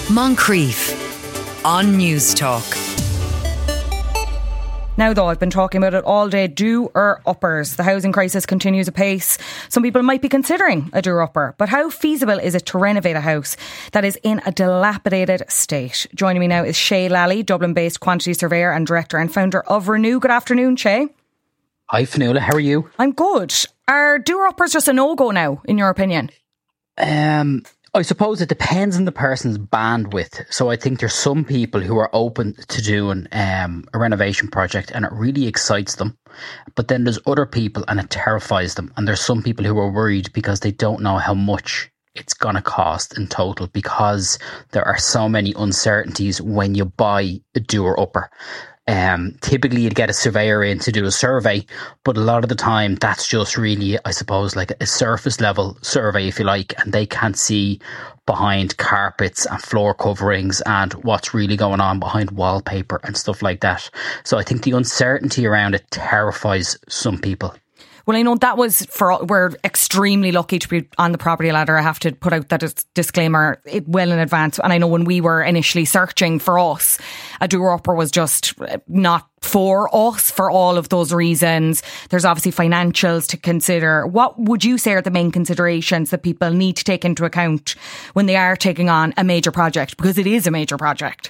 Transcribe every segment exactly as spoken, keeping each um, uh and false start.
Moncrief on News Talk. Now though, I've been talking about it all day, do-or-uppers. The housing crisis continues apace. Some people might be considering a do-or-upper, but how feasible is it to renovate a house that is in a dilapidated state? Joining me now is Shay Lally, Dublin-based quantity surveyor and director and founder of Renew. Good afternoon, Shay. Hi, Fionnuala. How are you? I'm good. Are do-or-uppers just a no-go now, in your opinion? Um... I suppose it depends on the person's bandwidth. So I think there's some people who are open to doing um, a renovation project and it really excites them. But then there's other people and it terrifies them. And there's some people who are worried because they don't know how much it's going to cost in total, because there are so many uncertainties when you buy a doer-upper. Um, typically you'd get a surveyor in to do a survey, but a lot of the time that's just really, I suppose, like a surface level survey, if you like, and they can't see behind carpets and floor coverings and what's really going on behind wallpaper and stuff like that. So I think the uncertainty around it terrifies some people. Well, I know that was for, we're extremely lucky to be on the property ladder. I have to put out that dis- disclaimer it well in advance. And I know when we were initially searching for us, a do-or-upper was just not for us for all of those reasons. There's obviously financials to consider. What would you say are the main considerations that people need to take into account when they are taking on a major project? Because it is a major project.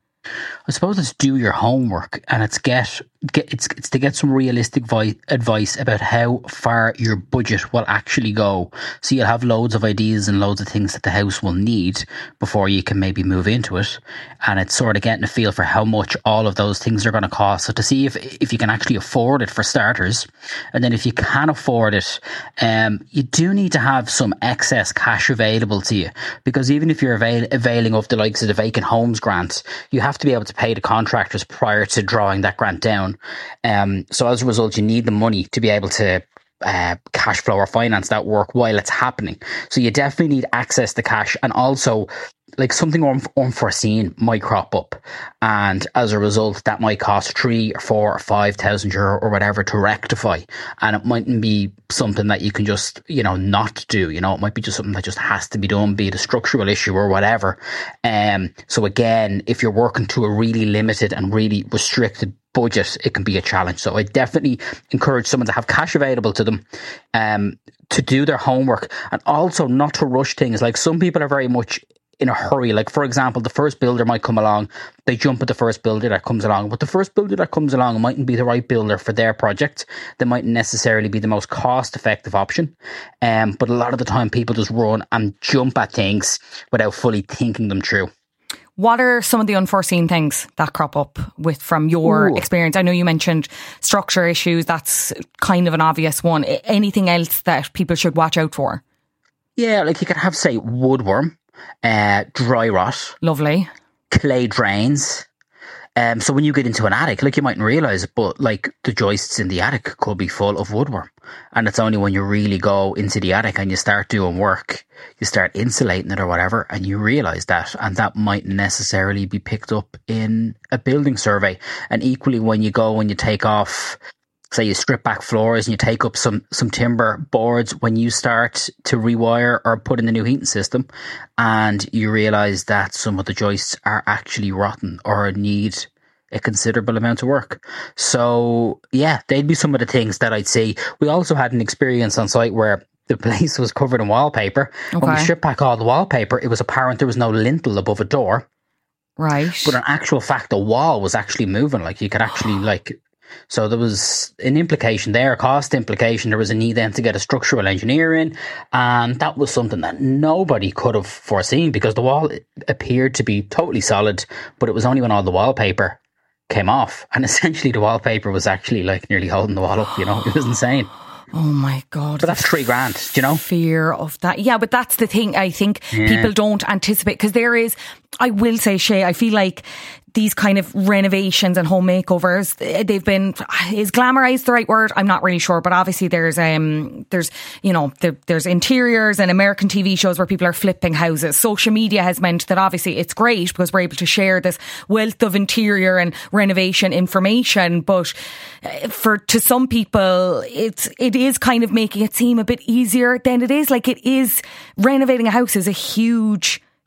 I suppose it's do your homework, and it's get, get it's it's to get some realistic vi- advice about how far your budget will actually go. So you'll have loads of ideas and loads of things that the house will need before you can maybe move into it, and it's sort of getting a feel for how much all of those things are going to cost. So to see if if you can actually afford it for starters, and then if you can afford it, um, you do need to have some excess cash available to you, because even if you're avail- availing of the likes of the Vacant Homes Grant, you have to be able to pay the contractors prior to drawing that grant down. Um, so as a result, you need the money to be able to uh, cash flow or finance that work while it's happening. So you definitely need access to cash, and also like something un- unforeseen might crop up, and as a result that might cost three or four or five thousand euro or whatever to rectify, and it mightn't be something that you can just, you know, not do. You know, it might be just something that just has to be done, be it a structural issue or whatever. Um so again, if you're working to a really limited and really restricted budget, it can be a challenge. So I definitely encourage someone to have cash available to them, um to do their homework, and also not to rush things. Like some people are very much in a hurry. Like, for example, the first builder might come along, they jump at the first builder that comes along, but the first builder that comes along mightn't be the right builder for their project. They mightn't necessarily be the most cost effective option. Um, but a lot of the time people just run and jump at things without fully thinking them through. What are some of the unforeseen things that crop up with from your Ooh. experience? I know you mentioned structure issues. That's kind of an obvious one. Anything else that people should watch out for? Yeah, like you could have, say, woodworm, uh, dry rot. Lovely. Clay drains. Um, so when you get into an attic, like you mightn't realise, but like the joists in the attic could be full of woodworm. And it's only when you really go into the attic and you start doing work, you start insulating it or whatever, and you realise that. And that might necessarily be picked up in a building survey. And equally, when you go and you take off, say you strip back floors and you take up some, some timber boards, when you start to rewire or put in the new heating system and you realise that some of the joists are actually rotten or need a considerable amount of work. So yeah, they'd be some of the things that I'd see. We also had an experience on site where the place was covered in wallpaper. Okay. When we stripped back all the wallpaper, it was apparent there was no lintel above a door. Right. But in actual fact, the wall was actually moving. Like you could actually like... So there was an implication there, a cost implication. There was a need then to get a structural engineer in, and that was something that nobody could have foreseen, because the wall appeared to be totally solid, but it was only when all the wallpaper came off, and essentially the wallpaper was actually like nearly holding the wall up, you know. It was insane. Oh my God. But that's three grand, do you know? Fear of that. Yeah, but that's the thing I think yeah. people don't anticipate, because there is, I will say, Shay, I feel like these kind of renovations and home makeovers, they've been, is glamorized the right word? I'm not really sure, but obviously there's, um, there's, you know, the, there's interiors and American T V shows where people are flipping houses. Social media has meant that obviously it's great because we're able to share this wealth of interior and renovation information, but for, to some people, it's, it is kind of making it seem a bit easier than it is. Like, it is, renovating a house is a huge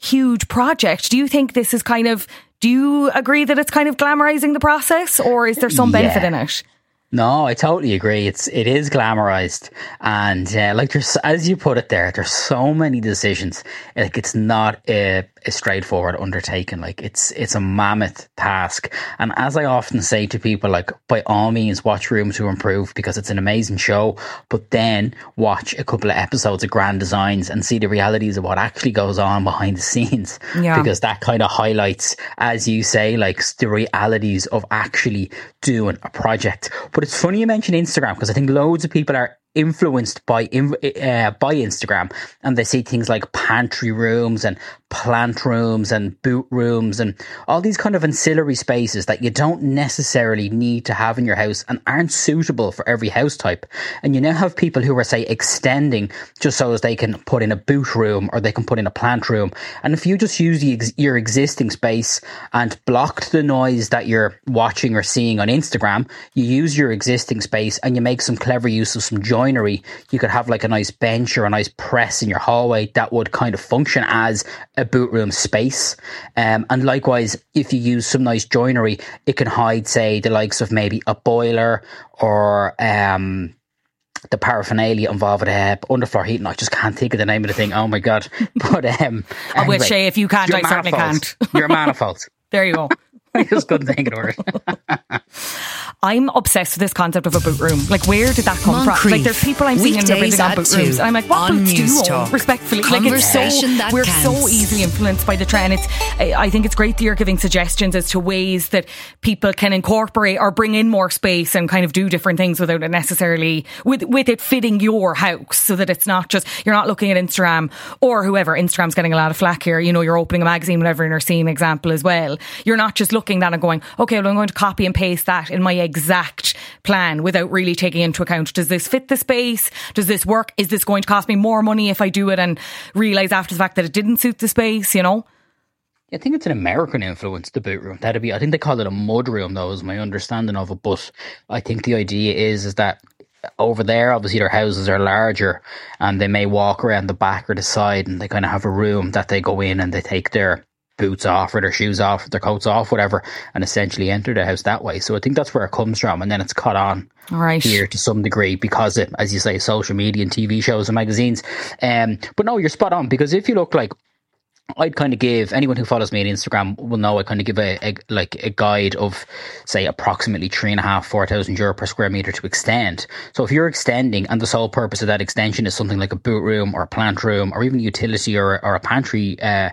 huge project. Do you think this is kind of, do you agree that it's kind of glamorizing the process, or is there some benefit Yeah. in it? No, I totally agree. It's it is glamorized, and uh, like there's, as you put it there, there's so many decisions. Like it's not a, a straightforward undertaking. Like it's it's a mammoth task. And as I often say to people, like by all means, watch Room to Improve because it's an amazing show. But then watch a couple of episodes of Grand Designs and see the realities of what actually goes on behind the scenes. Yeah. Because that kind of highlights, as you say, like the realities of actually doing a project. But it's funny you mention Instagram because I think loads of people are influenced by uh, by Instagram, and they see things like pantry rooms and plant rooms and boot rooms and all these kind of ancillary spaces that you don't necessarily need to have in your house and aren't suitable for every house type. And you now have people who are, say, extending just so as they can put in a boot room or they can put in a plant room. And if you just use the ex- your existing space and blocked the noise that you're watching or seeing on Instagram, you use your existing space and you make some clever use of some joinery. You could have like a nice bench or a nice press in your hallway that would kind of function as a boot room space. Um, and likewise, if you use some nice joinery, it can hide, say, the likes of maybe a boiler or um, the paraphernalia involved with uh, underfloor heating. I just can't think of the name of the thing. Oh my God. But um, I anyway, will say, if you can't, your I certainly manifold. can't. Your manifold. There you go. I just couldn't think of the word. I'm obsessed with this concept of a boot room. Like, where did that come Moncrief. from? Like, there's people I'm seeing and they're Weekdays building on at boot rooms. two And I'm like, what on boots do you News own? Talk. Respectfully. Like, it's so, Conversation that we're so counts. easily influenced by the trend. It's, I I think it's great that you're giving suggestions as to ways that people can incorporate or bring in more space and kind of do different things without it necessarily, with, with it fitting your house, so that it's not just, you're not looking at Instagram or whoever. Instagram's getting a lot of flack here. You know, you're opening a magazine, whatever, and you're seeing an example as well. You're not just looking at that and going, okay, well, I'm going to copy and paste that in my exact plan without really taking into account, does this fit the space? Does this work? Is this going to cost me more money if I do it and realise after the fact that it didn't suit the space, you know? I think it's an American influence, the boot room. That'd be, I think they call it a mud room, though, is my understanding of it. But I think the idea is, is that over there, obviously their houses are larger and they may walk around the back or the side and they kind of have a room that they go in and they take their boots off or their shoes off, or their coats off, whatever, and essentially enter the house that way. So I think that's where it comes from, and then it's caught on All right. here to some degree because it, as you say, social media and T V shows and magazines. Um, but no, you're spot on, because if you look, like, I'd kind of give, anyone who follows me on Instagram will know I kind of give a, a like a guide of, say, approximately three and a half, four thousand euro per square meter to extend. So if you're extending and the sole purpose of that extension is something like a boot room or a plant room or even a utility or, or a pantry uh,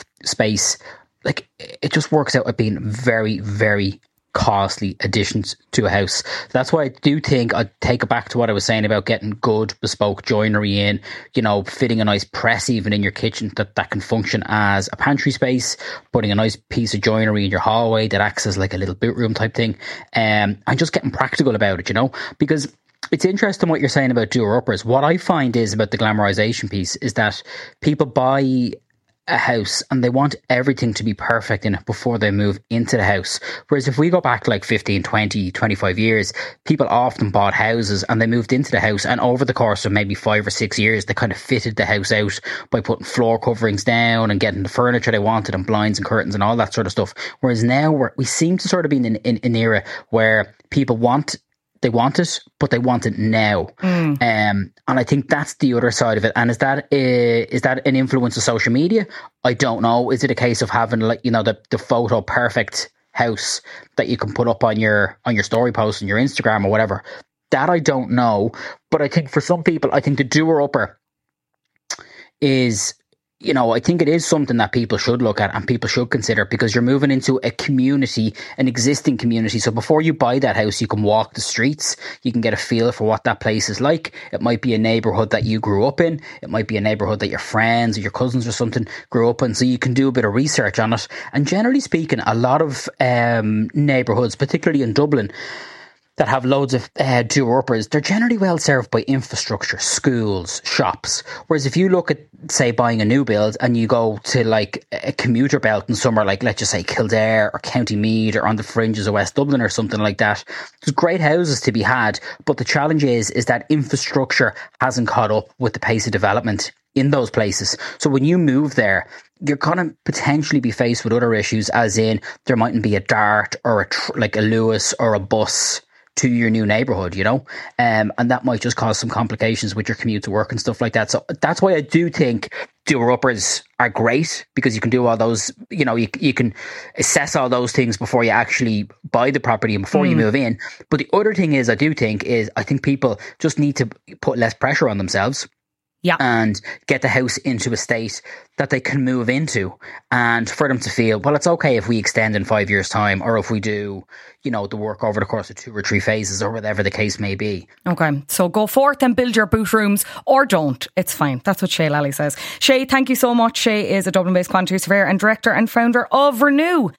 space, like, it just works out at being very, very costly additions to a house. That's why I do think I'd take it back to what I was saying about getting good bespoke joinery in, you know, fitting a nice press even in your kitchen that, that can function as a pantry space, putting a nice piece of joinery in your hallway that acts as like a little boot room type thing, um, and just getting practical about it, you know, because it's interesting what you're saying about doer-uppers. What I find is about the glamorization piece is that people buy a house and they want everything to be perfect in it before they move into the house. Whereas if we go back like fifteen, twenty, twenty-five years, people often bought houses and they moved into the house, and over the course of maybe five or six years, they kind of fitted the house out by putting floor coverings down and getting the furniture they wanted and blinds and curtains and all that sort of stuff. Whereas now we're, we seem to sort of be in an, in an era where people want They want it, but they want it now. Mm. Um, and I think that's the other side of it. And is that uh, is that an influence of social media? I don't know. Is it a case of having, like, you know, the, the photo perfect house that you can put up on your on your story post on your Instagram or whatever? That I don't know. But I think for some people, I think the doer-upper is, you know, I think it is something that people should look at and people should consider, because you're moving into a community, an existing community. So before you buy that house, you can walk the streets, you can get a feel for what that place is like. It might be a neighbourhood that you grew up in. It might be a neighbourhood that your friends or your cousins or something grew up in. So you can do a bit of research on it. And generally speaking, a lot of um, neighbourhoods, particularly in Dublin, that have loads of uh, doer-uppers, they're generally well served by infrastructure, schools, shops. Whereas if you look at, say, buying a new build and you go to like a commuter belt in somewhere like, let's just say, Kildare or County Meath or on the fringes of West Dublin or something like that, there's great houses to be had. But the challenge is, is that infrastructure hasn't caught up with the pace of development in those places. So when you move there, you're going to potentially be faced with other issues, as in there mightn't be a Dart or a tr- like a Lewis or a bus to your new neighborhood, you know, um, and that might just cause some complications with your commute to work and stuff like that. So that's why I do think doer-uppers are great, because you can do all those, you know, you, you can assess all those things before you actually buy the property and before mm. you move in. But the other thing is, I do think is, I think people just need to put less pressure on themselves. Yeah. And get the house into a state that they can move into, and for them to feel, well, it's okay if we extend in five years' time, or if we do, you know, the work over the course of two or three phases, or whatever the case may be. Okay, so go forth and build your boot rooms, or don't. It's fine. That's what Shay Lally says. Shay, thank you so much. Shay is a Dublin-based quantity surveyor and director and founder of Renew.